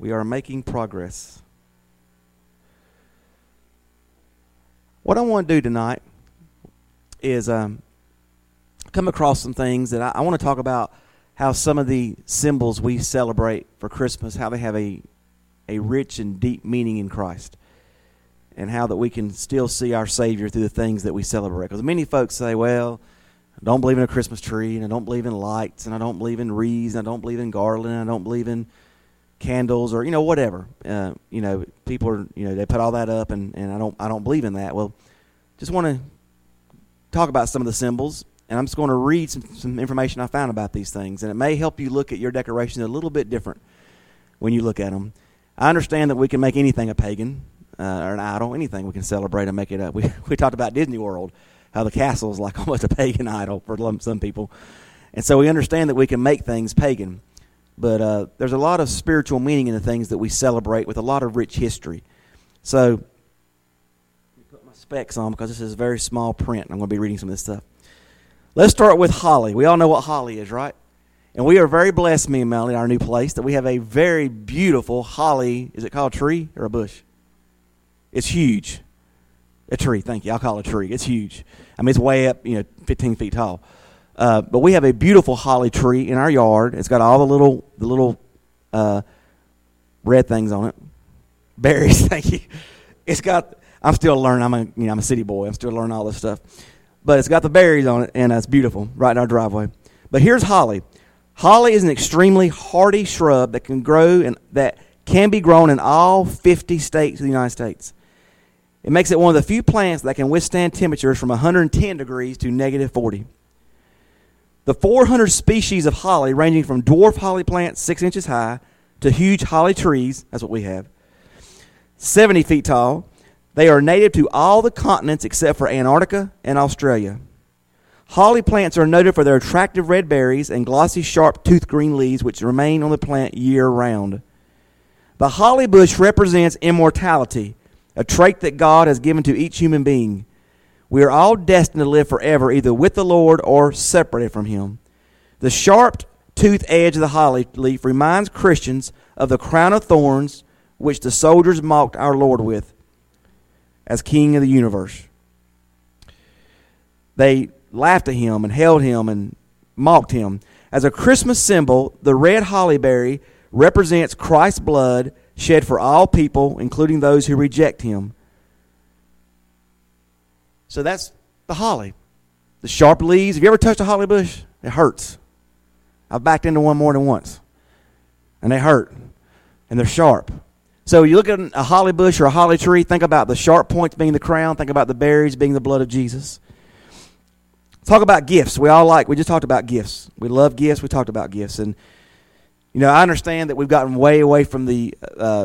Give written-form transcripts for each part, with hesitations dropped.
We are making progress. What I want to do tonight is come across some things that I want to talk about how some of the symbols we celebrate for Christmas, how they have a rich and deep meaning in Christ, and how that we can still see our Savior through the things that we celebrate. Because many folks say, well, I don't believe in a Christmas tree, and I don't believe in lights, and I don't believe in wreaths, and I don't believe in garland, and I don't believe in candles, or whatever. People are they put all that up, and I don't believe in that. Well, just want to talk about some of the symbols, and I'm just going to read some information I found about these things, and it may help you look at your decorations a little bit different when you look at them. I understand that we can make anything a pagan or an idol, anything we can celebrate and make it up. We talked about Disney World, how the castle is like almost a pagan idol for some people, and so we understand that we can make things pagan. But there's a lot of spiritual meaning in the things that we celebrate with a lot of rich history. So, let me put my specs on because this is very small print. I'm going to be reading some of this stuff. Let's start with holly. We all know what holly is, right? And we are very blessed, me and Melanie, in our new place, that we have a very beautiful holly. Is it called a tree or a bush? It's huge. A tree, thank you. I'll call it a tree. It's huge. I mean, it's way up, 15 feet tall. But we have a beautiful holly tree in our yard. It's got all the little red things on it. Berries, thank you. I'm still learning. I'm a city boy. I'm still learning all this stuff. But it's got the berries on it, and it's beautiful right in our driveway. But here's holly. Holly is an extremely hardy shrub that can be grown in all 50 states of the United States. It makes it one of the few plants that can withstand temperatures from 110 degrees to negative 40. The 400 species of holly, ranging from dwarf holly plants 6 inches high to huge holly trees, that's what we have, 70 feet tall. They are native to all the continents except for Antarctica and Australia. Holly plants are noted for their attractive red berries and glossy, sharp, toothed green leaves which remain on the plant year-round. The holly bush represents immortality, a trait that God has given to each human being. We are all destined to live forever, either with the Lord or separated from Him. The sharp toothed edge of the holly leaf reminds Christians of the crown of thorns which the soldiers mocked our Lord with as King of the universe. They laughed at Him and held Him and mocked Him. As a Christmas symbol, the red hollyberry represents Christ's blood shed for all people, including those who reject Him. So that's the holly. The sharp leaves. Have you ever touched a holly bush? It hurts. I've backed into one more than once. And they hurt. And they're sharp. So you look at a holly bush or a holly tree, think about the sharp points being the crown. Think about the berries being the blood of Jesus. Talk about gifts. We just talked about gifts. We love gifts. We talked about gifts. And, I understand that we've gotten way away from the,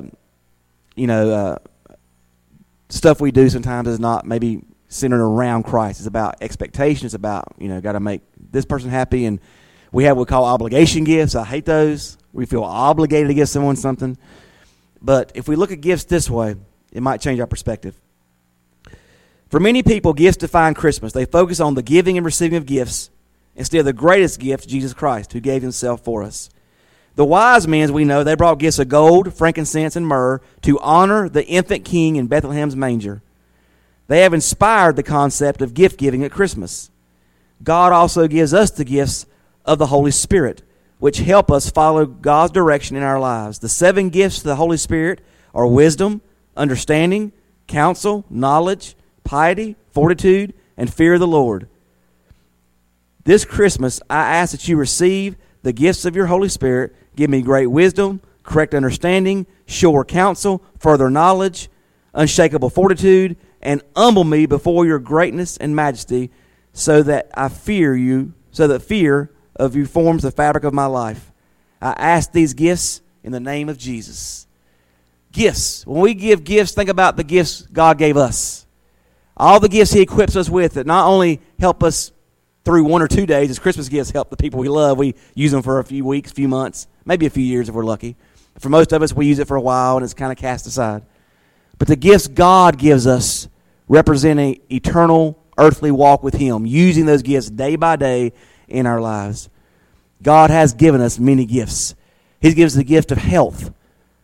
stuff we do sometimes is not maybe centered around Christ. It's about expectations. It's about, got to make this person happy. And we have what we call obligation gifts. I hate those. We feel obligated to give someone something. But if we look at gifts this way, it might change our perspective. For many people, gifts define Christmas. They focus on the giving and receiving of gifts instead of the greatest gift, Jesus Christ, who gave Himself for us. The wise men, as we know, they brought gifts of gold, frankincense, and myrrh to honor the infant king in Bethlehem's manger. They have inspired the concept of gift giving at Christmas. God also gives us the gifts of the Holy Spirit, which help us follow God's direction in our lives. The 7 gifts of the Holy Spirit are wisdom, understanding, counsel, knowledge, piety, fortitude, and fear of the Lord. This Christmas, I ask that you receive the gifts of your Holy Spirit. Give me great wisdom, correct understanding, sure counsel, further knowledge, unshakable fortitude, and humble me before your greatness and majesty, so that fear of you forms the fabric of my life. I ask these gifts in the name of Jesus. Gifts. When we give gifts, think about the gifts God gave us. All the gifts He equips us with that not only help us through 1 or 2 days, as Christmas gifts help the people we love. We use them for a few weeks, few months, maybe a few years if we're lucky. For most of us, we use it for a while and it's kind of cast aside. But the gifts God gives us represent an eternal earthly walk with Him, using those gifts day by day in our lives. God has given us many gifts. He gives the gift of health,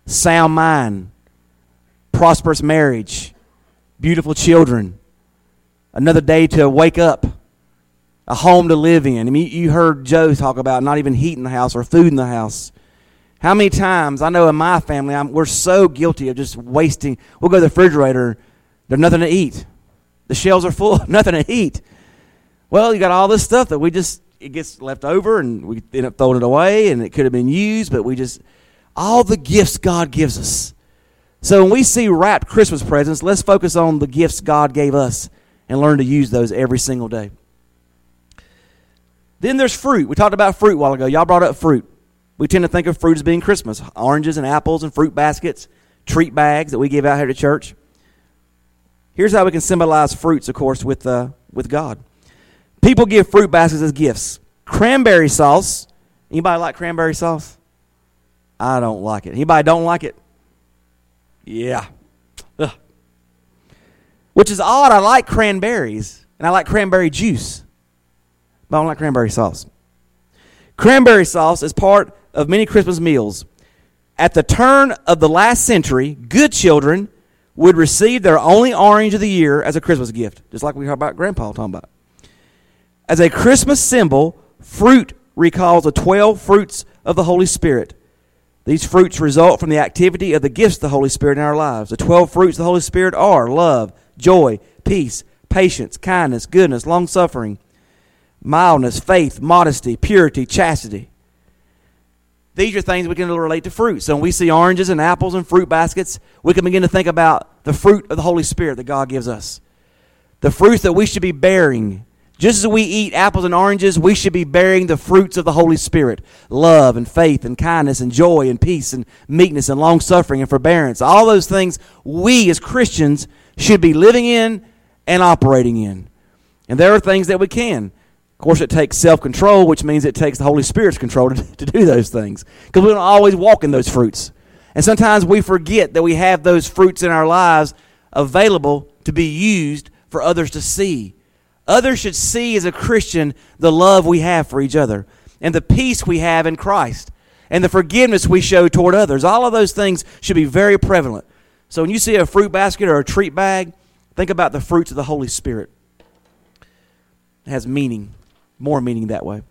sound mind, prosperous marriage, beautiful children, another day to wake up, a home to live in. I mean, you heard Joe talk about not even heat in the house or food in the house. How many times, I know in my family, we're so guilty of just wasting. We'll go to the refrigerator, there's nothing to eat. The shelves are full, nothing to eat. Well, you got all this stuff that it gets left over, and we end up throwing it away, and it could have been used, but all the gifts God gives us. So when we see wrapped Christmas presents, let's focus on the gifts God gave us and learn to use those every single day. Then there's fruit. We talked about fruit a while ago. Y'all brought up fruit. We tend to think of fruit as being Christmas. Oranges and apples and fruit baskets, treat bags that we give out here at church. Here's how we can symbolize fruits, of course, with God. People give fruit baskets as gifts. Cranberry sauce. Anybody like cranberry sauce? I don't like it. Anybody don't like it? Yeah. Ugh. Which is odd. I like cranberries, and I like cranberry juice, but I don't like cranberry sauce. Cranberry sauce is part of many Christmas meals. At the turn of the last century, good children would receive their only orange of the year as a Christmas gift, just like we heard about Grandpa talking about. As a Christmas symbol, fruit recalls the 12 fruits of the Holy Spirit. These fruits result from the activity of the gifts of the Holy Spirit in our lives. The 12 fruits of the Holy Spirit are love, joy, peace, patience, kindness, goodness, long-suffering, mildness, faith, modesty, purity, chastity. These are things we can relate to fruit. So when we see oranges and apples and fruit baskets, we can begin to think about the fruit of the Holy Spirit that God gives us. The fruits that we should be bearing. Just as we eat apples and oranges, we should be bearing the fruits of the Holy Spirit. Love and faith and kindness and joy and peace and meekness and long-suffering and forbearance. All those things we as Christians should be living in and operating in. And there are things that we can. Of course, it takes self-control, which means it takes the Holy Spirit's control to do those things. Because we don't always walk in those fruits. And sometimes we forget that we have those fruits in our lives available to be used for others to see. Others should see as a Christian the love we have for each other and the peace we have in Christ and the forgiveness we show toward others. All of those things should be very prevalent. So when you see a fruit basket or a treat bag, think about the fruits of the Holy Spirit. It has meaning, more meaning that way.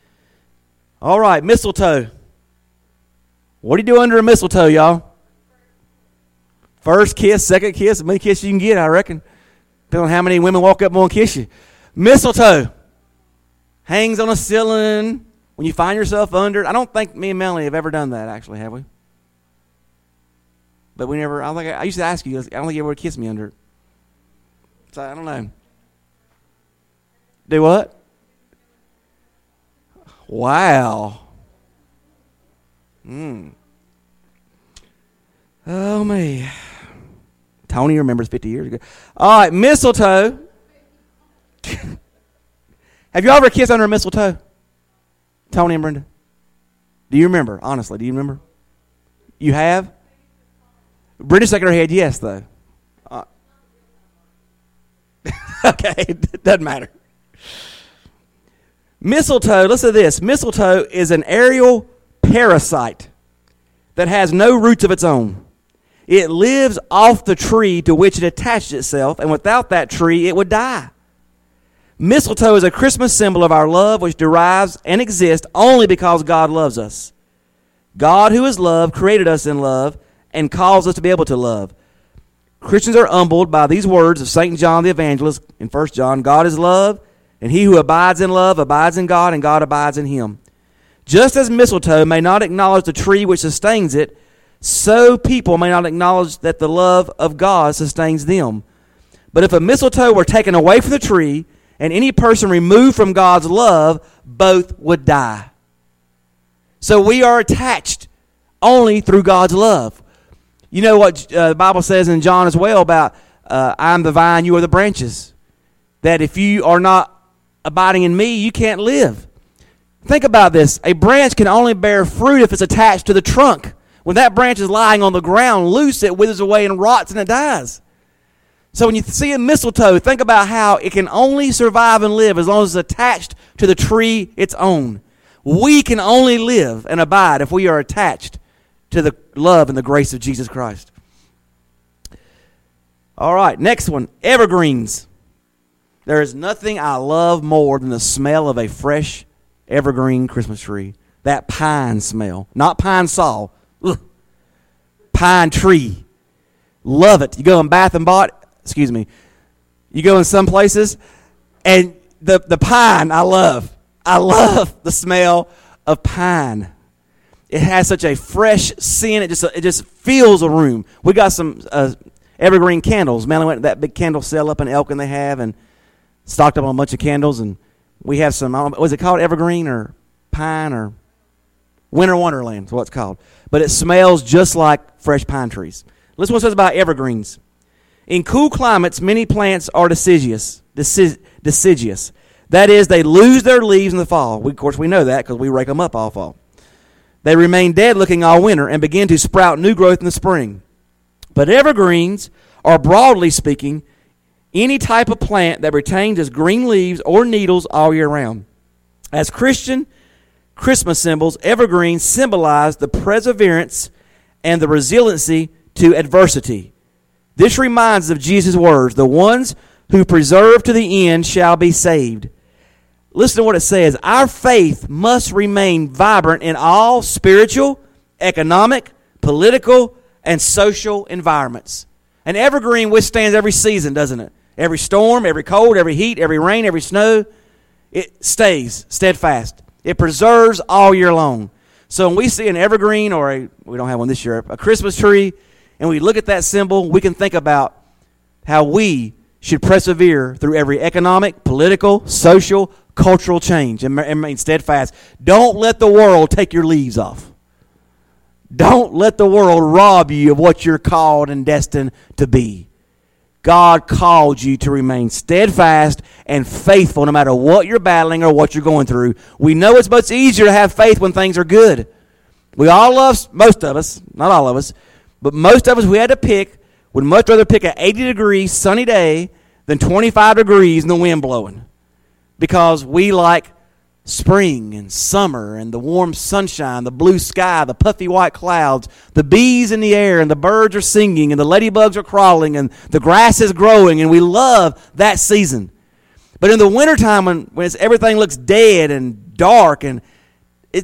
All right, mistletoe. What do you do under a mistletoe, y'all? First kiss, second kiss, as many kisses you can get, I reckon. Depending on how many women walk up and want to kiss you. Mistletoe hangs on a ceiling when you find yourself under it. I don't think me and Melanie have ever done that, actually, have we? But we never, I used to ask you, I don't think you ever would kiss me under it. So I don't know. Do what? Wow. Oh, me. Tony remembers 50 years ago. All right, mistletoe. Have you ever kissed under a mistletoe? Tony and Brenda? Do you remember? Honestly, do you remember? You have? Brenda shaking her head yes, though. Okay, it doesn't matter. Mistletoe, listen to this. Mistletoe is an aerial parasite that has no roots of its own. It lives off the tree to which it attached itself, and without that tree, it would die. Mistletoe is a Christmas symbol of our love, which derives and exists only because God loves us. God, who is love, created us in love and calls us to be able to love. Christians are humbled by these words of St. John the Evangelist in 1 John. God is love, and he who abides in love abides in God, and God abides in him. Just as mistletoe may not acknowledge the tree which sustains it, so people may not acknowledge that the love of God sustains them. But if a mistletoe were taken away from the tree, and any person removed from God's love, both would die. So we are attached only through God's love. You know what the Bible says in John as well about, I am the vine, you are the branches. That if you are not abiding in me, you can't live. Think about this. A branch can only bear fruit if it's attached to the trunk. When that branch is lying on the ground loose, it withers away and rots and it dies. So when you see a mistletoe, think about how it can only survive and live as long as it's attached to the tree its own. We can only live and abide if we are attached to the love and the grace of Jesus Christ. All right, next one, evergreens. There is nothing I love more than the smell of a fresh evergreen Christmas tree. That pine smell. Not pine saw. Ugh. Pine tree. Love it. You go in Bath and Body, you go in some places, and the pine I love. I love the smell of pine. It has such a fresh scent. It just fills a room. We got some evergreen candles. Melanie went to that big candle sale up in Elkin they have and stocked up on a bunch of candles. And we have some, was it called evergreen or pine or Winter Wonderland is what it's called. But it smells just like fresh pine trees. Listen to what it says about evergreens. In cool climates, many plants are deciduous. That is, they lose their leaves in the fall. Of course, we know that because we rake them up all fall. They remain dead-looking all winter and begin to sprout new growth in the spring. But evergreens are, broadly speaking, any type of plant that retains its green leaves or needles all year round. As Christian Christmas symbols, evergreens symbolize the perseverance and the resiliency to adversity. This reminds us of Jesus' words, the ones who persevere to the end shall be saved. Listen to what it says. Our faith must remain vibrant in all spiritual, economic, political, and social environments. An evergreen withstands every season, doesn't it? Every storm, every cold, every heat, every rain, every snow. It stays steadfast. It preserves all year long. So when we see an evergreen we don't have one this year, a Christmas tree, and we look at that symbol, we can think about how we should persevere through every economic, political, social, cultural change and remain steadfast. Don't let the world take your leaves off. Don't let the world rob you of what you're called and destined to be. God called you to remain steadfast and faithful no matter what you're battling or what you're going through. We know it's much easier to have faith when things are good. We all love, most of us, not all of us, but most of us, we had to pick, would much rather pick an 80-degree sunny day than 25 degrees and the wind blowing. Because we like spring and summer and the warm sunshine, the blue sky, the puffy white clouds, the bees in the air and the birds are singing and the ladybugs are crawling and the grass is growing, and we love that season. But in the wintertime when everything looks dead and dark, and is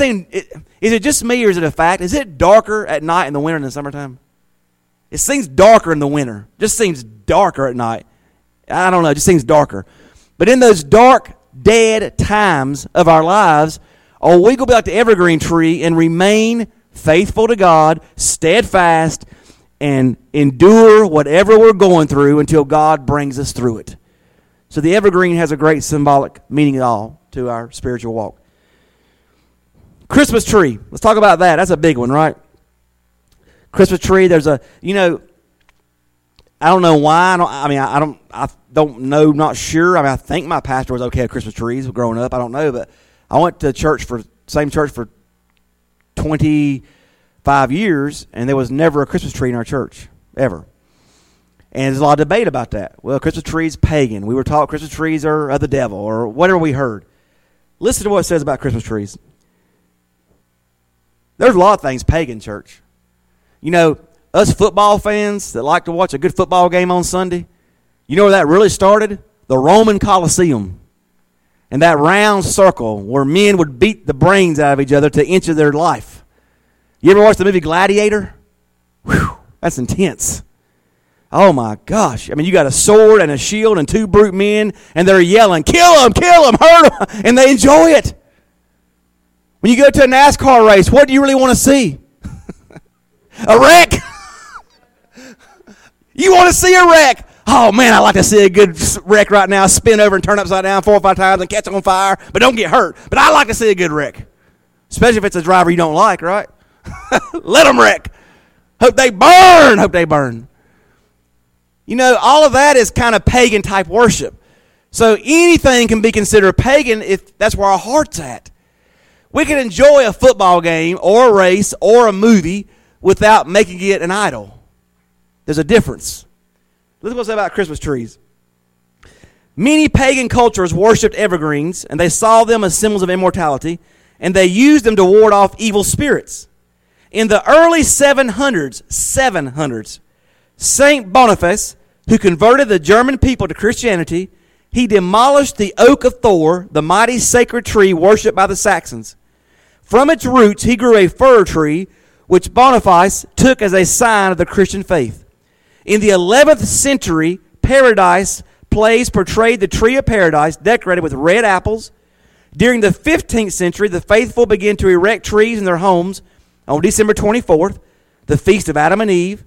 it just me or is it a fact? Is it darker at night in the winter than the summertime? It seems darker in the winter. It just seems darker at night. I don't know. It just seems darker. But in those dark, dead times of our lives, we go back to the evergreen tree and remain faithful to God, steadfast, and endure whatever we're going through until God brings us through it. So the evergreen has a great symbolic meaning at all to our spiritual walk. Christmas tree. Let's talk about that. That's a big one, right? Christmas tree. There's I don't know why. I don't know. Not sure. I think my pastor was okay with Christmas trees growing up. I don't know, but I went to same church for 25 years, and there was never a Christmas tree in our church ever. And there's a lot of debate about that. Well, Christmas trees pagan. We were taught Christmas trees are of the devil, or whatever we heard. Listen to what it says about Christmas trees. There's a lot of things pagan, church. You know, us football fans that like to watch a good football game on Sunday, you know where that really started? The Roman Colosseum. And that round circle where men would beat the brains out of each other to inch of their life. You ever watch the movie Gladiator? Whew, that's intense. Oh my gosh. I mean, you got a sword and a shield and two brute men, and they're yelling, kill him, hurt him, and they enjoy it. When you go to a NASCAR race, what do you really want to see? A wreck. You want to see a wreck? Oh, man, I like to see a good wreck right now. Spin over and turn upside down 4 or 5 times and catch on fire, but don't get hurt. But I like to see a good wreck, especially if it's a driver you don't like, right? Let them wreck. Hope they burn. You know, all of that is kind of pagan-type worship. So anything can be considered pagan if that's where our heart's at. We can enjoy a football game or a race or a movie without making it an idol. There's a difference. Listen to what's about Christmas trees. Many pagan cultures worshipped evergreens, and they saw them as symbols of immortality, and they used them to ward off evil spirits. In the early 700s, St. Boniface, who converted the German people to Christianity, he demolished the oak of Thor, the mighty sacred tree worshipped by the Saxons. From its roots, he grew a fir tree, which Boniface took as a sign of the Christian faith. In the 11th century, Paradise plays portrayed the tree of paradise decorated with red apples. During the 15th century, the faithful began to erect trees in their homes on December 24th, the feast of Adam and Eve.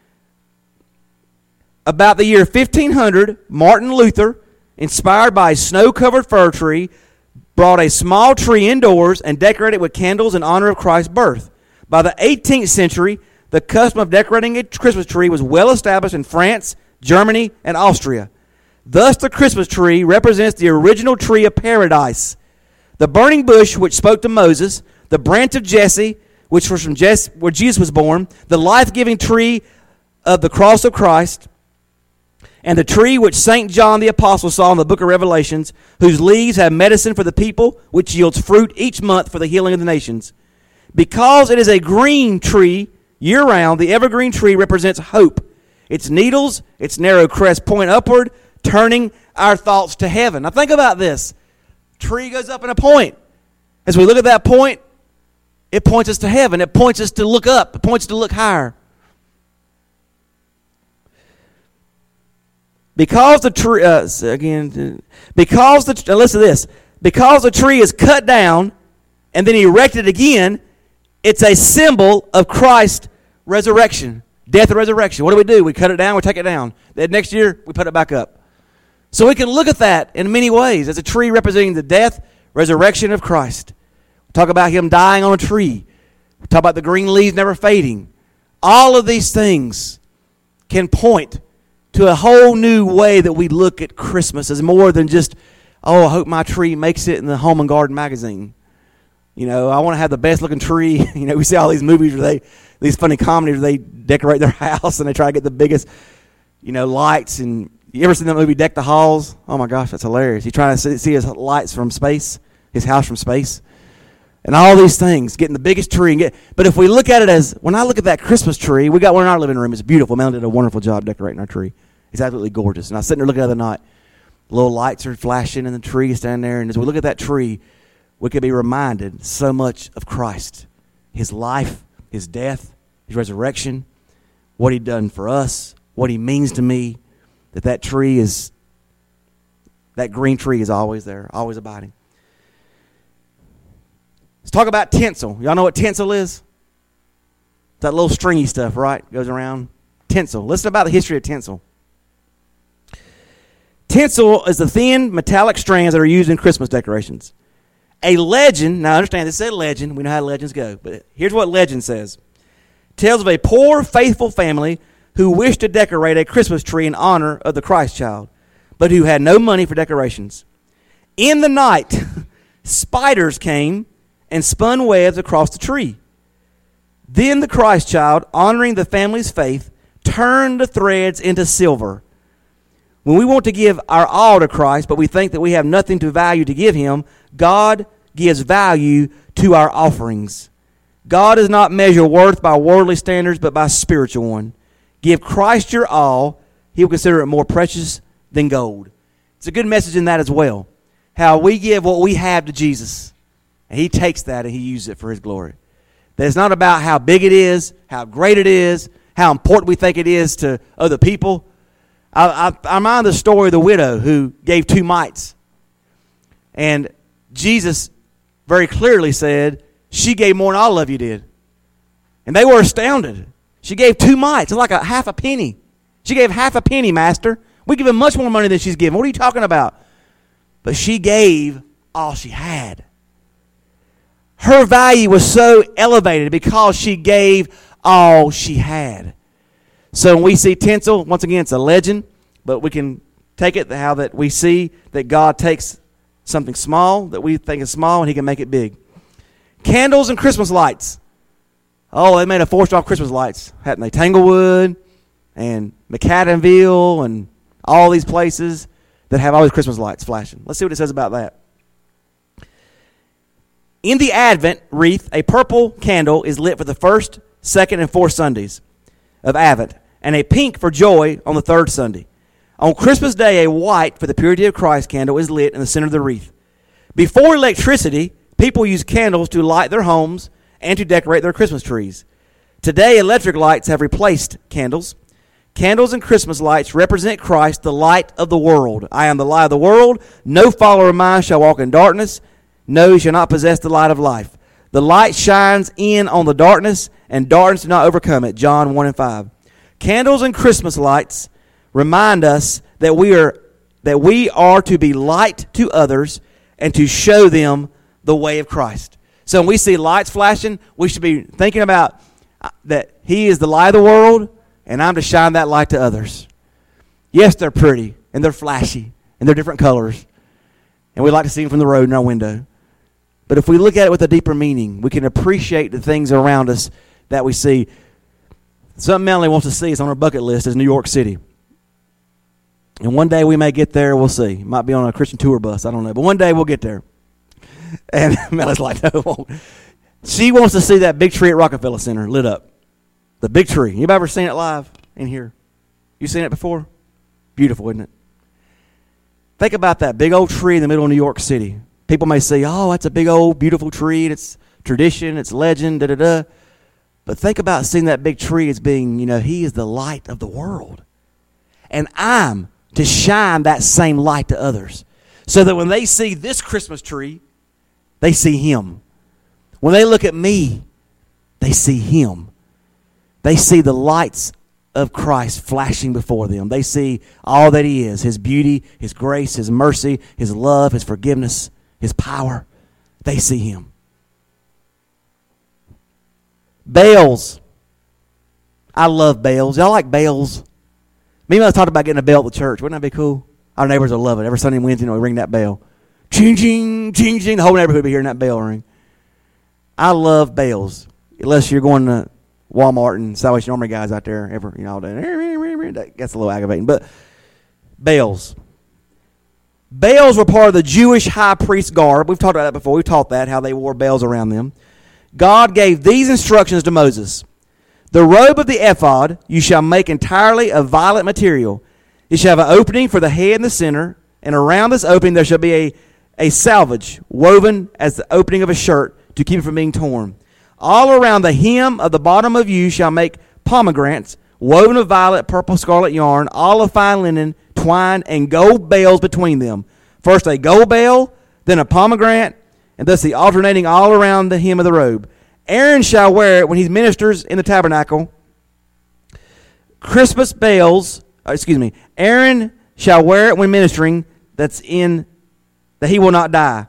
About the year 1500, Martin Luther, inspired by a snow-covered fir tree, brought a small tree indoors and decorated it with candles in honor of Christ's birth. By the 18th century, the custom of decorating a Christmas tree was well established in France, Germany, and Austria. Thus, the Christmas tree represents the original tree of paradise. The burning bush, which spoke to Moses, the branch of Jesse, which was from where Jesus was born, the life-giving tree of the cross of Christ, and the tree which St. John the Apostle saw in the book of Revelations, whose leaves have medicine for the people, which yields fruit each month for the healing of the nations. Because it is a green tree year-round, the evergreen tree represents hope. Its needles, its narrow crest point upward, turning our thoughts to heaven. Now think about this. Tree goes up in a point. As we look at that point, it points us to heaven. It points us to look up. It points us to look higher. Because the tree, listen to this. Because the tree is cut down and then erected again, it's a symbol of Christ's resurrection, death and resurrection. What do? We cut it down, we take it down. Then next year, we put it back up. So we can look at that in many ways as a tree representing the death, resurrection of Christ. We talk about him dying on a tree. We talk about the green leaves never fading. All of these things can point to a whole new way that we look at Christmas as more than just, oh, I hope my tree makes it in the Home and Garden magazine. You know, I want to have the best looking tree. You know, we see all these movies where these funny comedies where they decorate their house and they try to get the biggest, lights. And you ever seen that movie Deck the Halls? Oh my gosh, that's hilarious. He's trying to see his lights from space, his house from space. And all these things, getting the biggest tree. But if we look at it as, when I look at that Christmas tree, we got one in our living room. It's beautiful. Mel did a wonderful job decorating our tree. It's absolutely gorgeous. And I was sitting there looking at it the other night. Little lights are flashing and the tree is standing there. And as we look at that tree, we could be reminded so much of Christ. His life, his death, his resurrection, what he'd done for us, what he means to me, that green tree is always there, always abiding. Let's talk about tinsel. Y'all know what tinsel is? That little stringy stuff, right? Goes around. Tinsel. Listen about the history of tinsel. Tinsel is the thin metallic strands that are used in Christmas decorations. A legend, now understand this is a legend. We know how legends go. But here's what legend says. Tells of a poor, faithful family who wished to decorate a Christmas tree in honor of the Christ child, but who had no money for decorations. In the night, spiders came and spun webs across the tree. Then the Christ child, honoring the family's faith, turned the threads into silver. When we want to give our all to Christ, but we think that we have nothing to value to give him, God gives value to our offerings. God does not measure worth by worldly standards, but by spiritual one. Give Christ your all. He will consider it more precious than gold. It's a good message in that as well. How we give what we have to Jesus. And he takes that and he uses it for his glory. That it's not about how big it is, how great it is, how important we think it is to other people. I mind the story of the widow who gave 2 mites. And Jesus very clearly said, she gave more than all of you did. And they were astounded. She gave 2 mites. It's like a half a penny. She gave half a penny, Master. We give him much more money than she's given. What are you talking about? But she gave all she had. Her value was so elevated because she gave all she had. So when we see tinsel, once again, it's a legend, but we can take it how that we see that God takes something small that we think is small and he can make it big. Candles and Christmas lights. Oh, they made a 4-star Christmas lights. Hadn't they? Tanglewood and McAdenville and all these places that have all these Christmas lights flashing. Let's see what it says about that. In the Advent wreath, a purple candle is lit for the first, second, and fourth Sundays of Advent, and a pink for joy on the third Sunday. On Christmas Day, a white for the purity of Christ candle is lit in the center of the wreath. Before electricity, people used candles to light their homes and to decorate their Christmas trees. Today, electric lights have replaced candles. Candles and Christmas lights represent Christ, the light of the world. I am the light of the world. No follower of mine shall walk in darkness. No, he shall not possess the light of life. The light shines in on the darkness, and darkness do not overcome it. John 1 and 5. Candles and Christmas lights remind us that we are to be light to others and to show them the way of Christ. So when we see lights flashing, we should be thinking about that he is the light of the world, and I'm to shine that light to others. Yes, they're pretty, and they're flashy, and they're different colors, and we like to see them from the road in our window. But if we look at it with a deeper meaning, we can appreciate the things around us that we see. Something Melanie wants to see is on her bucket list is New York City. And one day we may get there, we'll see. It might be on a Christian tour bus, I don't know. But one day we'll get there. And Melanie's like, no, it won't. She wants to see that big tree at Rockefeller Center lit up. The big tree. Anybody ever seen it live in here? You seen it before? Beautiful, isn't it? Think about that big old tree in the middle of New York City. People may say, oh, that's a big old beautiful tree, and it's tradition, it's legend, da-da-da. But think about seeing that big tree as being, he is the light of the world. And I'm to shine that same light to others. So that when they see this Christmas tree, they see him. When they look at me, they see him. They see the lights of Christ flashing before them. They see all that he is, his beauty, his grace, his mercy, his love, his forgiveness, his power. They see him. Bells. I love bells. Y'all like bells? Me and I talked about getting a bell at the church. Wouldn't that be cool? Our neighbors will love it. Every Sunday and Wednesday, we ring that bell. Ching, ching, ching, ching. The whole neighborhood will be hearing that bell ring. I love bells. Unless you're going to Walmart and Salvation Army guys out there all day. That gets a little aggravating. But bells. Bells were part of the Jewish high priest garb. We've talked about that before. We've taught that, how they wore bells around them. God gave these instructions to Moses. The robe of the ephod you shall make entirely of violet material. It shall have an opening for the head in the center, and around this opening there shall be a selvage woven as the opening of a shirt to keep it from being torn. All around the hem of the bottom of you shall make pomegranates, woven of violet, purple, scarlet yarn, all of fine linen, twine, and gold bells between them. First a gold bell, then a pomegranate, and thus the alternating all around the hem of the robe. Aaron shall wear it when he ministers in the tabernacle. Aaron shall wear it when ministering, that he will not die.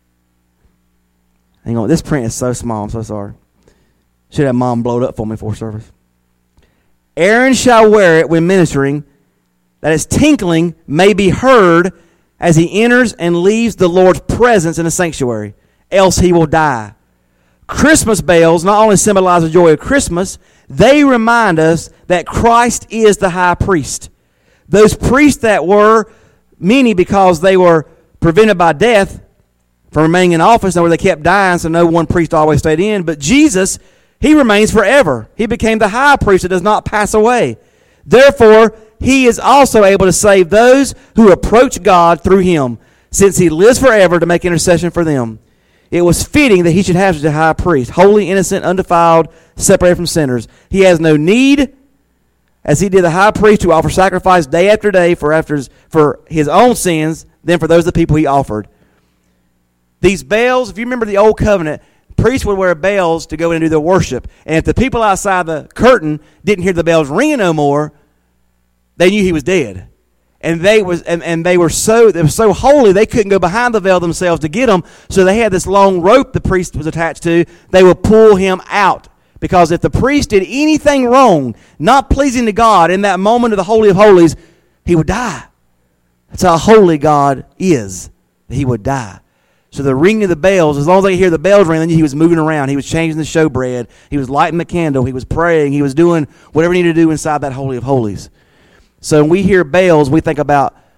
Hang on, this print is so small, I'm so sorry. Should have Mom blow it up for me before service. Aaron shall wear it when ministering, that his tinkling may be heard as he enters and leaves the Lord's presence in the sanctuary, else he will die. Christmas bells not only symbolize the joy of Christmas, they remind us that Christ is the high priest. Those priests that were many because they were prevented by death from remaining in office, where they kept dying, so no one priest always stayed in. But Jesus, he remains forever. He became the high priest that does not pass away. Therefore, he is also able to save those who approach God through him, since he lives forever to make intercession for them. It was fitting that he should have such a high priest, holy, innocent, undefiled, separated from sinners. He has no need, as he did the high priest, to offer sacrifice day after day for his own sins, than for those of the people he offered. These bells, if you remember the old covenant, priests would wear bells to go in and do their worship. And if the people outside the curtain didn't hear the bells ringing no more, they knew he was dead. And they were so holy they couldn't go behind the veil themselves to get him. So they had this long rope the priest was attached to. They would pull him out, because if the priest did anything wrong, not pleasing to God in that moment of the Holy of Holies, he would die. That's how holy God is. He would die. So the ringing of the bells, as long as they hear the bells ring, then he was moving around. He was changing the showbread. He was lighting the candle. He was praying. He was doing whatever he needed to do inside that Holy of Holies. So when we hear bells, we think about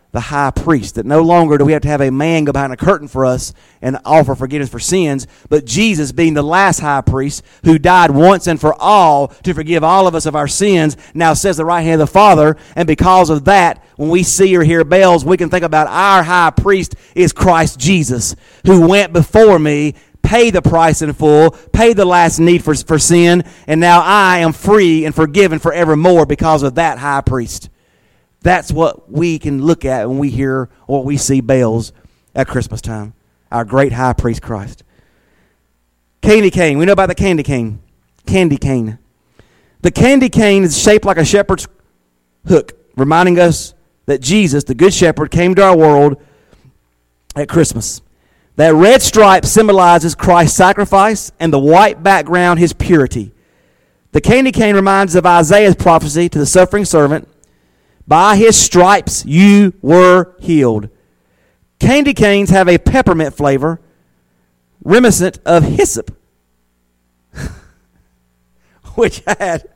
the high priest, that no longer do we have to have a man go behind a curtain for us and offer forgiveness for sins, but Jesus, being the last high priest who died once and for all to forgive all of us of our sins, now sits at the right hand of the Father. And because of that, when we see or hear bells, we can think about our high priest is Christ Jesus, who went before me, paid the price in full, paid the last need for sin, and now I am free and forgiven forevermore because of that high priest. That's what we can look at when we hear or we see bells at Christmas time. Our great high priest Christ. Candy cane. We know about the candy cane. Candy cane. The candy cane is shaped like a shepherd's hook, reminding us that Jesus, the good shepherd, came to our world at Christmas. That red stripe symbolizes Christ's sacrifice, and the white background his purity. The candy cane reminds us of Isaiah's prophecy to the suffering servant. By his stripes you were healed. Candy canes have a peppermint flavor reminiscent of hyssop, which had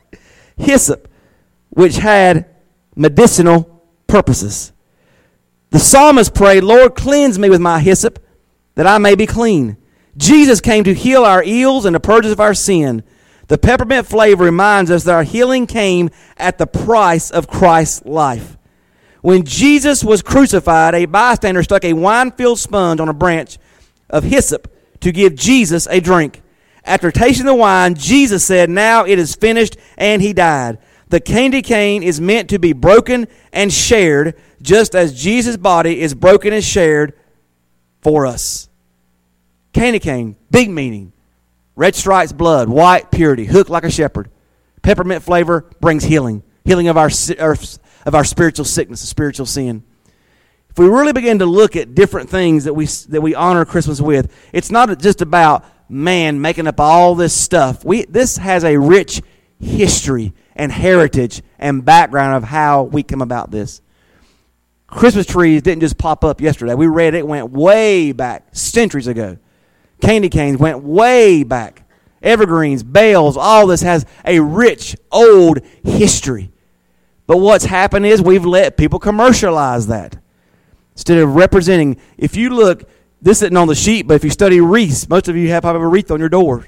medicinal purposes. The psalmist prayed, Lord, cleanse me with my hyssop, that I may be clean. Jesus came to heal our ills and to purge us of our sin. The peppermint flavor reminds us that our healing came at the price of Christ's life. When Jesus was crucified, a bystander stuck a wine-filled sponge on a branch of hyssop to give Jesus a drink. After tasting the wine, Jesus said, now it is finished, and he died. The candy cane is meant to be broken and shared, just as Jesus' body is broken and shared for us. Candy cane, big meaning. Red stripes, blood. White, purity. Hook like a shepherd. Peppermint flavor brings healing. Healing of our spiritual sickness, of spiritual sin. If we really begin to look at different things that we honor Christmas with, it's not just about man making up all this stuff. This has a rich history and heritage and background of how we come about this. Christmas trees didn't just pop up yesterday. We read it went way back, centuries ago. Candy canes went way back. Evergreens, bells, all this has a rich, old history. But what's happened is we've let people commercialize that. Instead of representing, if you look, this isn't on the sheet, but if you study wreaths, most of you have probably a wreath on your door.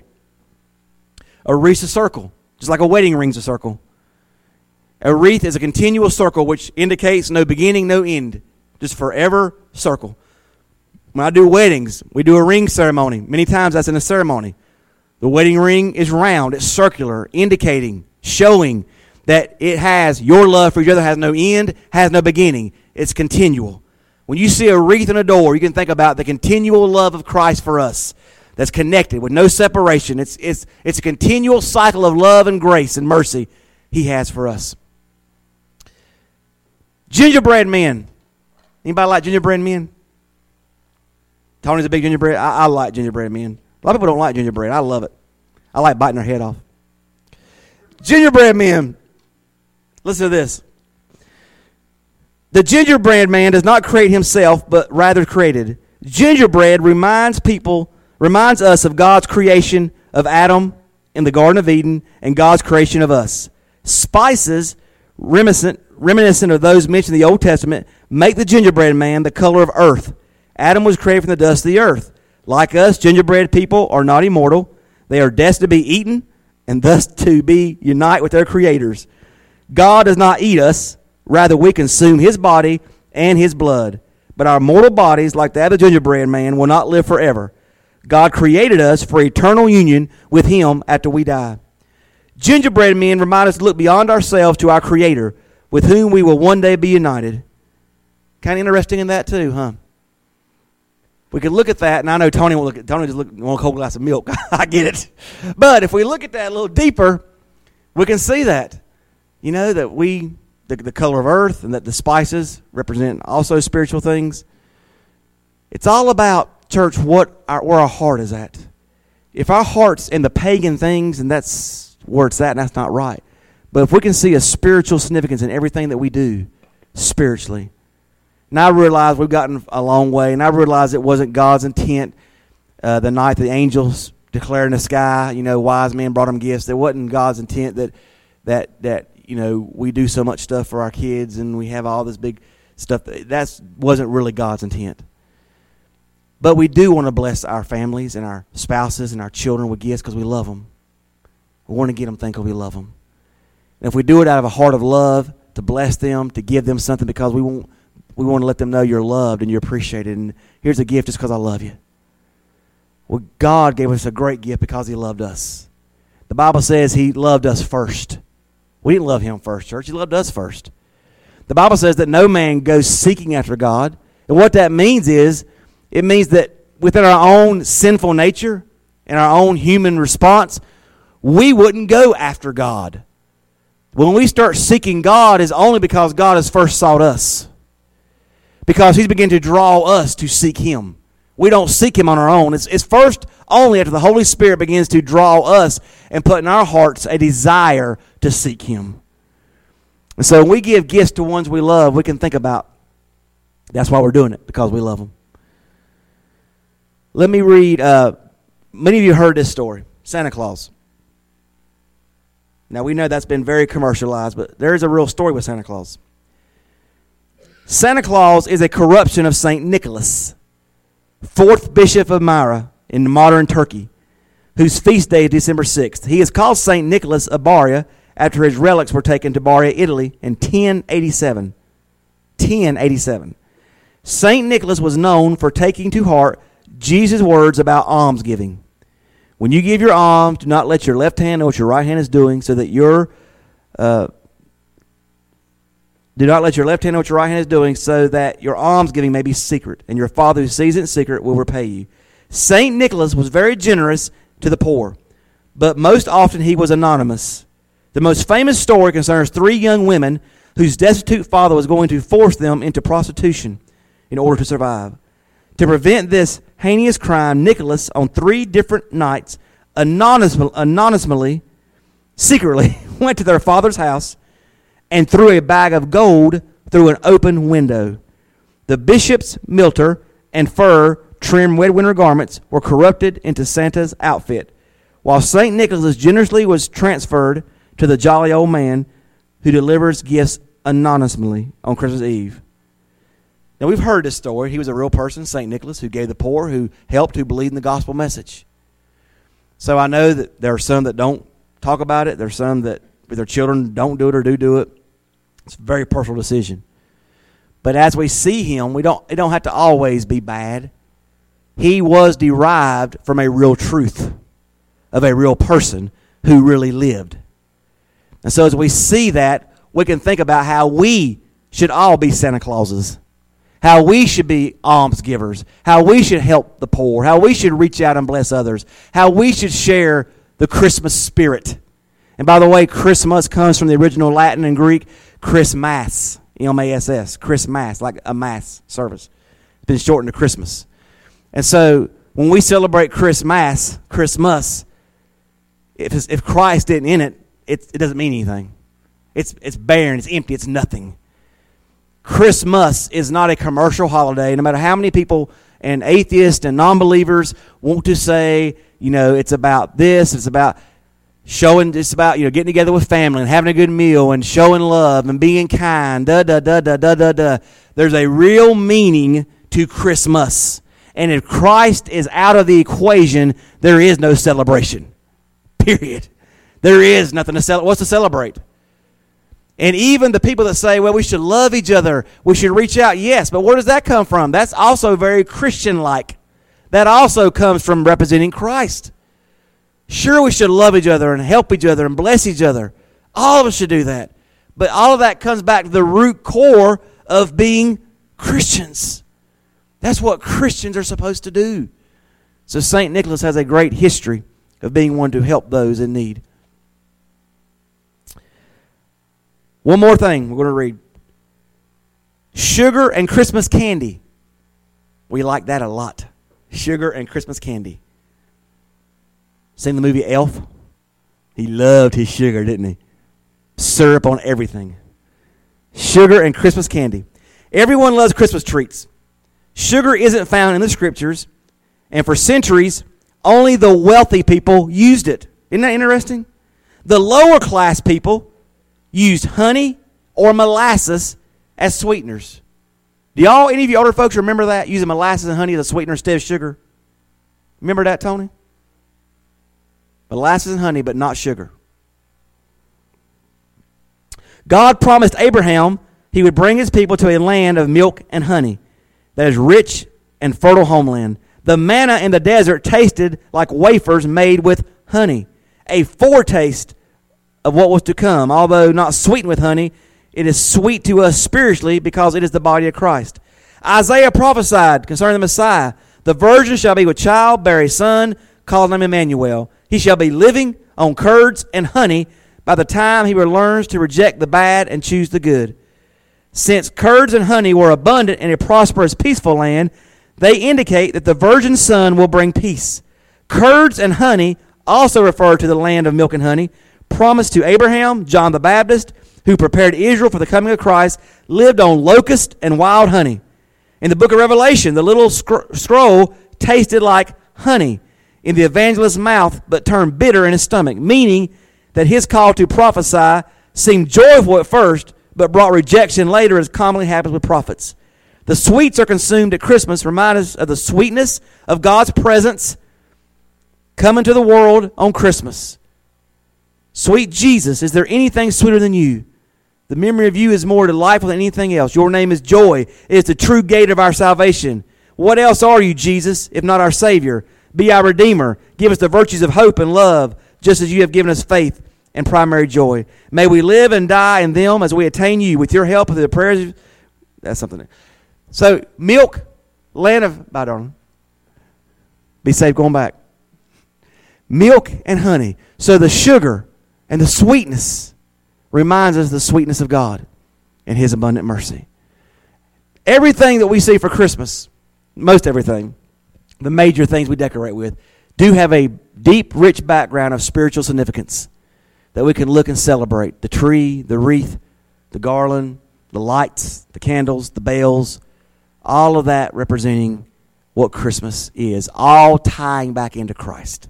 A wreath's a circle, just like a wedding ring's a circle. A wreath is a continual circle which indicates no beginning, no end. Just forever circle. When I do weddings, we do a ring ceremony. Many times that's in a ceremony. The wedding ring is round. It's circular, indicating, showing that it has, your love for each other has no end, has no beginning. It's continual. When you see a wreath on a door, you can think about the continual love of Christ for us that's connected with no separation. It's a continual cycle of love and grace and mercy he has for us. Gingerbread men. Anybody like gingerbread men? Tony's a big gingerbread. I like gingerbread men. A lot of people don't like gingerbread. I love it. I like biting their head off. Gingerbread men. Listen to this. The gingerbread man does not create himself, but rather created. Gingerbread reminds us of God's creation of Adam in the Garden of Eden and God's creation of us. Spices, reminiscent of those mentioned in the Old Testament, make the gingerbread man the color of earth. Adam was created from the dust of the earth. Like us, gingerbread people are not immortal. They are destined to be eaten and thus to be unite with their creators. God does not eat us. Rather, we consume his body and his blood. But our mortal bodies, like that of the gingerbread man, will not live forever. God created us for eternal union with him after we die. Gingerbread men remind us to look beyond ourselves to our Creator, with whom we will one day be united. Kind of interesting in that too, huh? We could look at that, and I know Tony will Tony just want a cold glass of milk. I get it. But if we look at that a little deeper, we can see that. You know, that the color of earth and that the spices represent also spiritual things. It's all about, church, where our heart is at. If our heart's in the pagan things, and that's where it's at, and that's not right. But if we can see a spiritual significance in everything that we do spiritually. And I realize we've gotten a long way, and I realize it wasn't God's intent the night the angels declared in the sky, you know, wise men brought them gifts. It wasn't God's intent that you know, we do so much stuff for our kids and we have all this big stuff. That wasn't really God's intent. But we do want to bless our families and our spouses and our children with gifts because we love them. We want to get them thinking we love them. And if we do it out of a heart of love, to bless them, to give them something because we want to let them know you're loved and you're appreciated. And here's a gift just because I love you. Well, God gave us a great gift because he loved us. The Bible says he loved us first. We didn't love him first, church. He loved us first. The Bible says that no man goes seeking after God. And what that means is, it means that within our own sinful nature and our own human response, we wouldn't go after God. When we start seeking God, is only because God has first sought us. Because he's beginning to draw us to seek him. We don't seek him on our own. It's first only after the Holy Spirit begins to draw us and put in our hearts a desire to seek him. And so when we give gifts to ones we love, we can think about that's why we're doing it, because we love them. Let me read, many of you heard this story, Santa Claus. Now we know that's been very commercialized, but there is a real story with Santa Claus. Santa Claus is a corruption of St. Nicholas, 4th Bishop of Myra in modern Turkey, whose feast day is December 6th. He is called St. Nicholas of Baria after his relics were taken to Baria, Italy in 1087. 1087. St. Nicholas was known for taking to heart Jesus' words about almsgiving. When you give your alms, do not let your left hand know what your right hand is doing, so that your do not let your left hand know what your right hand is doing, so that your almsgiving may be secret, and your Father who sees it in secret will repay you. St. Nicholas was very generous to the poor, but most often he was anonymous. The most famous story concerns 3 young women whose destitute father was going to force them into prostitution in order to survive. To prevent this heinous crime, Nicholas, on 3 different nights, anonymously, secretly, went to their father's house and threw a bag of gold through an open window. The bishop's mitre and fur-trimmed winter garments were corrupted into Santa's outfit, while St. Nicholas generously was transferred to the jolly old man who delivers gifts anonymously on Christmas Eve. Now, we've heard this story. He was a real person, St. Nicholas, who gave the poor, who helped, who believed in the gospel message. So I know that there are some that don't talk about it. There are some that, with their children, don't do it or do it. It's a very personal decision. But as we see him, it don't have to always be bad. He was derived from a real truth of a real person who really lived. And so as we see that, we can think about how we should all be Santa Clauses. How we should be alms givers, how we should help the poor, how we should reach out and bless others, how we should share the Christmas spirit. And by the way, Christmas comes from the original Latin and Greek Christmas, M-A-S-S, Christmas, like a mass service. It's been shortened to Christmas. And so when we celebrate Christmas, if Christ isn't in it, it doesn't mean anything. It's barren, it's empty, it's nothing. Christmas is not a commercial holiday. No matter how many people and atheists and non-believers want to say, it's about this, it's about getting together with family and having a good meal and showing love and being kind, There's a real meaning to Christmas. And if Christ is out of the equation, there is no celebration. Period. There is nothing to celebrate. What's to celebrate? And even the people that say, well, we should love each other, we should reach out, yes, but where does that come from? That's also very Christian-like. That also comes from representing Christ. Sure, we should love each other and help each other and bless each other. All of us should do that. But all of that comes back to the root core of being Christians. That's what Christians are supposed to do. So St. Nicholas has a great history of being one to help those in need. One more thing we're going to read. Sugar and Christmas candy. We like that a lot. Sugar and Christmas candy. Seen the movie Elf? He loved his sugar, didn't he? Syrup on everything. Sugar and Christmas candy. Everyone loves Christmas treats. Sugar isn't found in the scriptures, and for centuries, only the wealthy people used it. Isn't that interesting? The lower class people used honey or molasses as sweeteners. Any of you older folks remember that? Using molasses and honey as a sweetener instead of sugar? Remember that, Tony? Molasses and honey, but not sugar. God promised Abraham he would bring his people to a land of milk and honey that is rich and fertile homeland. The manna in the desert tasted like wafers made with honey, a foretaste of what was to come. Although not sweetened with honey, it is sweet to us spiritually because it is the body of Christ. Isaiah prophesied concerning the Messiah, the virgin shall be with child, bear a son, call him Emmanuel. He shall be living on curds and honey by the time he learns to reject the bad and choose the good. Since curds and honey were abundant in a prosperous, peaceful land, they indicate that the virgin son will bring peace. Curds and honey also refer to the land of milk and honey, promised to Abraham. John the Baptist, who prepared Israel for the coming of Christ, lived on locust and wild honey. In the book of Revelation, the little scroll tasted like honey in the evangelist's mouth, but turned bitter in his stomach, meaning that his call to prophesy seemed joyful at first, but brought rejection later, as commonly happens with prophets. The sweets are consumed at Christmas, remind us of the sweetness of God's presence coming to the world on Christmas. Sweet Jesus, is there anything sweeter than you? The memory of you is more delightful than anything else. Your name is joy. It is the true gate of our salvation. What else are you, Jesus, if not our Savior? Be our Redeemer. Give us the virtues of hope and love, just as you have given us faith and primary joy. May we live and die in them as we attain you with your help and the prayers. That's something. So, milk, land of, bye, darling. Be safe going back. Milk and honey. So the sugar and the sweetness reminds us of the sweetness of God and his abundant mercy. Everything that we see for Christmas, most everything, the major things we decorate with, do have a deep, rich background of spiritual significance that we can look and celebrate. The tree, the wreath, the garland, the lights, the candles, the bells, all of that representing what Christmas is, all tying back into Christ.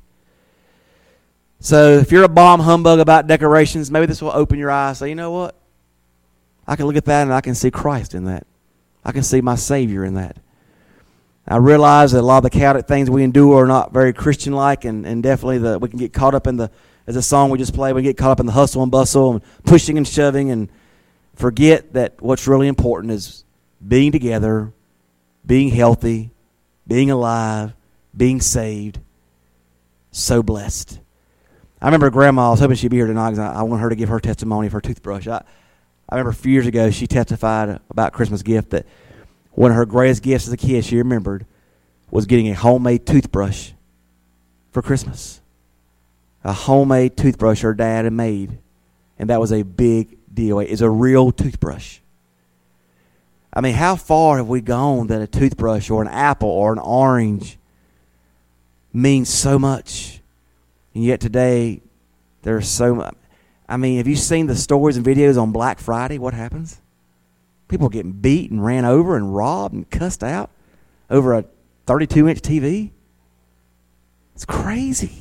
So if you're a bomb humbug about decorations, maybe this will open your eyes. Say, you know what? I can look at that and I can see Christ in that. I can see my Savior in that. I realize that a lot of the chaotic things we endure are not very Christian-like, and definitely we can get caught up in the, as a song we just played, we get caught up in the hustle and bustle and pushing and shoving and forget that what's really important is being together, being healthy, being alive, being saved, so blessed. I remember Grandma, I was hoping she'd be here tonight because I want her to give her testimony of her toothbrush. I remember a few years ago she testified about Christmas gift that one of her greatest gifts as a kid she remembered was getting a homemade toothbrush for Christmas. A homemade toothbrush her dad had made. And that was a big deal. It's a real toothbrush. I mean, how far have we gone that a toothbrush or an apple or an orange means so much? And yet today, there's so much. I mean, have you seen the stories and videos on Black Friday? What happens? People getting beat and ran over and robbed and cussed out over a 32-inch TV. It's crazy.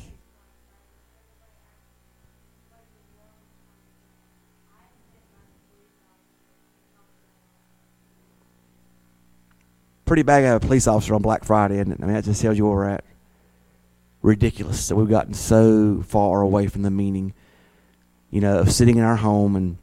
Pretty bad to have a police officer on Black Friday, isn't it? I mean, that just tells you where we're at. Ridiculous that we've gotten so far away from the meaning, of sitting in our home and,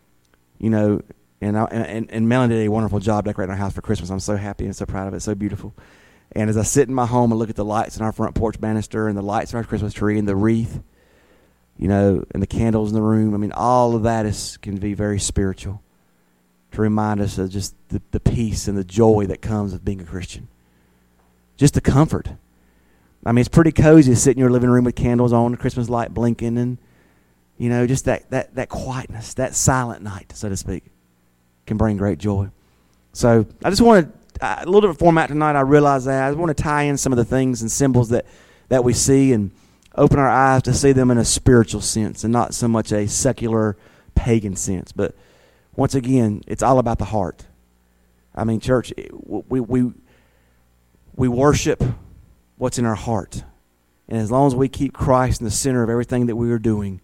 and Melanie did a wonderful job decorating our house for Christmas. I'm so happy and so proud of it. It's so beautiful. And as I sit in my home and look at the lights in our front porch banister and the lights in our Christmas tree and the wreath, and the candles in the room, I mean, all of that can be very spiritual to remind us of just the peace and the joy that comes with being a Christian. Just the comfort. I mean, it's pretty cozy to sit in your living room with candles on, the Christmas light blinking, and, just that quietness, that silent night, so to speak, can bring great joy. So I just want a little different format tonight. I realize that. I want to tie in some of the things and symbols that we see and open our eyes to see them in a spiritual sense and not so much a secular pagan sense. But once again, it's all about the heart. I mean, church, we worship what's in our heart. And as long as we keep Christ in the center of everything that we are doing,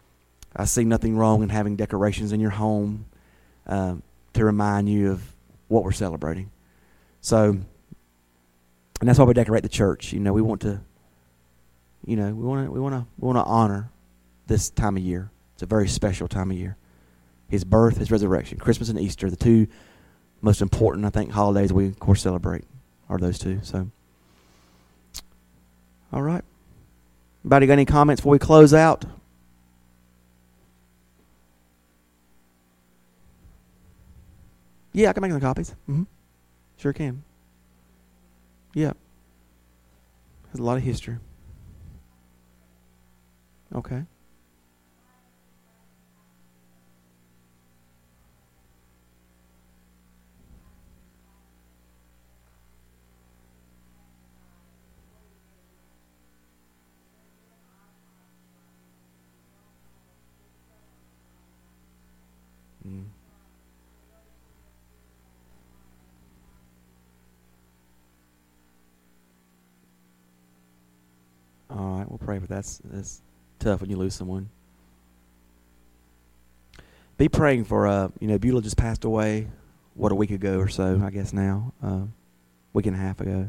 I see nothing wrong in having decorations in your home to remind you of what we're celebrating. So, and that's why we decorate the church. We want to, we want to honor this time of year. It's a very special time of year. His birth, his resurrection, Christmas and Easter, the two most important, I think, holidays we, of course, celebrate are those two. So, all right. Anybody got any comments before we close out? Yeah, I can make some copies. Sure can. Yeah. Has a lot of history. Okay. Mm. All right, we'll pray for that. That's tough when you lose someone. Be praying for, Beulah just passed away, a week ago or so, I guess now, week and a half ago.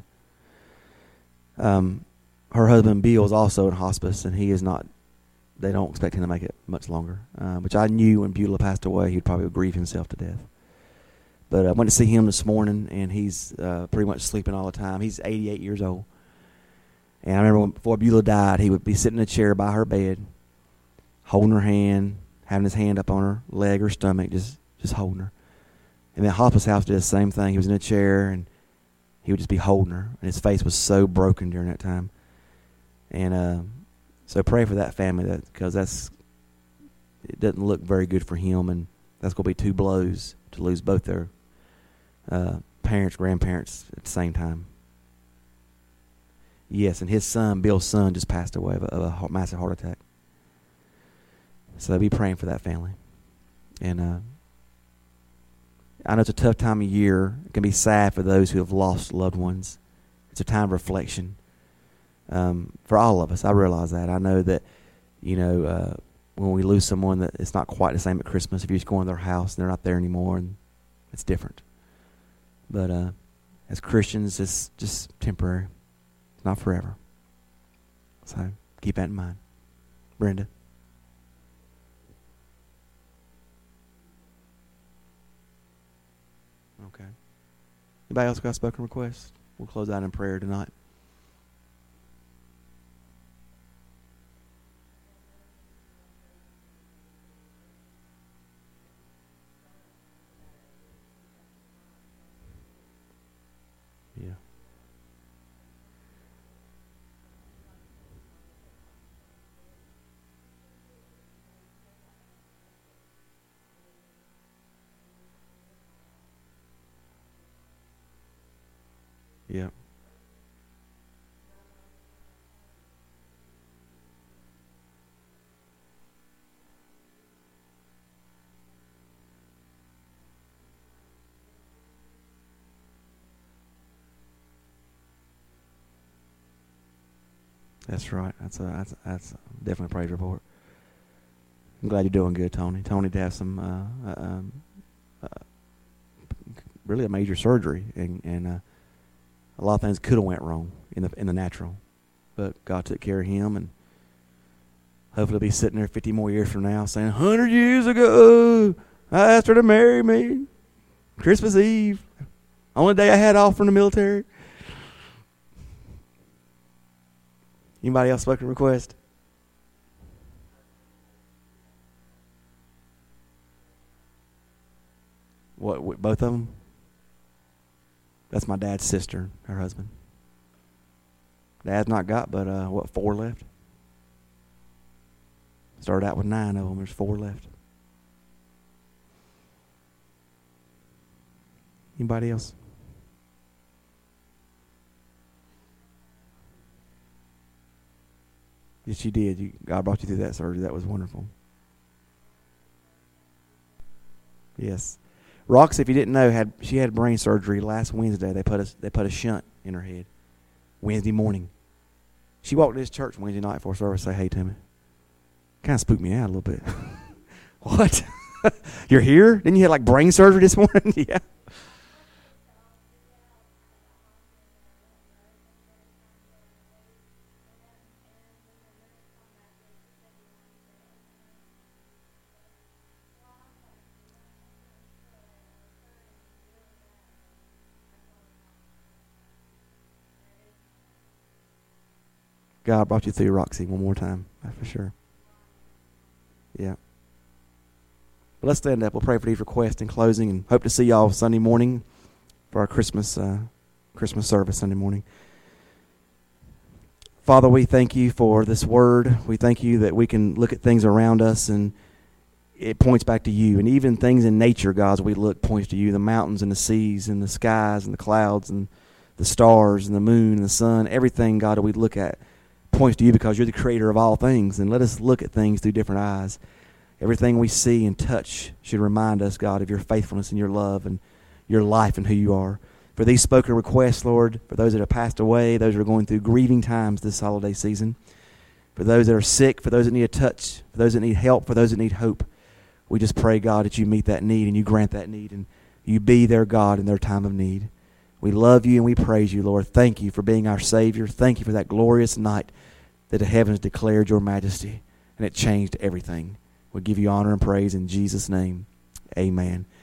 Her husband, Bill, is also in hospice, and he is not, they don't expect him to make it much longer, which I knew when Beulah passed away, he'd probably grieve himself to death. But I went to see him this morning, and he's pretty much sleeping all the time. He's 88 years old. And I remember before Beulah died, he would be sitting in a chair by her bed, holding her hand, having his hand up on her leg or stomach, just holding her. And then hospice house did the same thing. He was in a chair, and he would just be holding her. And his face was so broken during that time. And so pray for that family, because it doesn't look very good for him, and that's going to be two blows to lose both their parents, grandparents at the same time. Yes, and his son, Bill's son, just passed away of a massive heart attack. So be praying for that family. And I know it's a tough time of year. It can be sad for those who have lost loved ones. It's a time of reflection for all of us. I realize that. I know that, when we lose someone, that it's not quite the same at Christmas. If you just go in their house and they're not there anymore, and it's different. But as Christians, it's just temporary. It's not forever. So keep that in mind. Brenda? Okay. Anybody else got a spoken request? We'll close out in prayer tonight. Yeah. Yeah. That's right. That's definitely a praise report. I'm glad you're doing good, Tony. Tony did have some uh, really a major surgery, and a lot of things could have went wrong in the natural, but God took care of him, and hopefully he'll be sitting there 50 more years from now saying, 100 years ago, I asked her to marry me. Christmas Eve, only day I had off from the military. Anybody else spoken request? What, both of them? That's my dad's sister, her husband. Dad's not got but, 4 left? Started out with 9 of them. There's 4 left. Anybody else? Yes, you did. God brought you through that surgery. That was wonderful. Yes. Roxy, if you didn't know, she had brain surgery last Wednesday. They put a shunt in her head Wednesday morning. She walked to this church Wednesday night for service, say hey to me. Kind of spooked me out a little bit. What? You're here? Didn't you have brain surgery this morning? Yeah. God brought you through, Roxy, one more time. That's for sure. Yeah. But let's stand up. We'll pray for these requests in closing, and hope to see y'all Sunday morning for our Christmas service Sunday morning. Father, we thank you for this word. We thank you that we can look at things around us and it points back to you. And even things in nature, God, as we look, points to you. The mountains and the seas and the skies and the clouds and the stars and the moon and the sun. Everything, God, that we look at points to you because you're the creator of all things. And let us look at things through different eyes. Everything we see and touch should remind us, God, of your faithfulness and your love and your life and who you are. For these spoken requests, Lord, for those that have passed away, those that are going through grieving times this holiday season, for those that are sick, for those that need a touch, for those that need help, for those that need hope, we just pray, God, that you meet that need and you grant that need and you be their God in their time of need. We love you and we praise you, Lord. Thank you for being our Savior. Thank you for that glorious night that the heavens declared your majesty and it changed everything. We give you honor and praise in Jesus' name. Amen.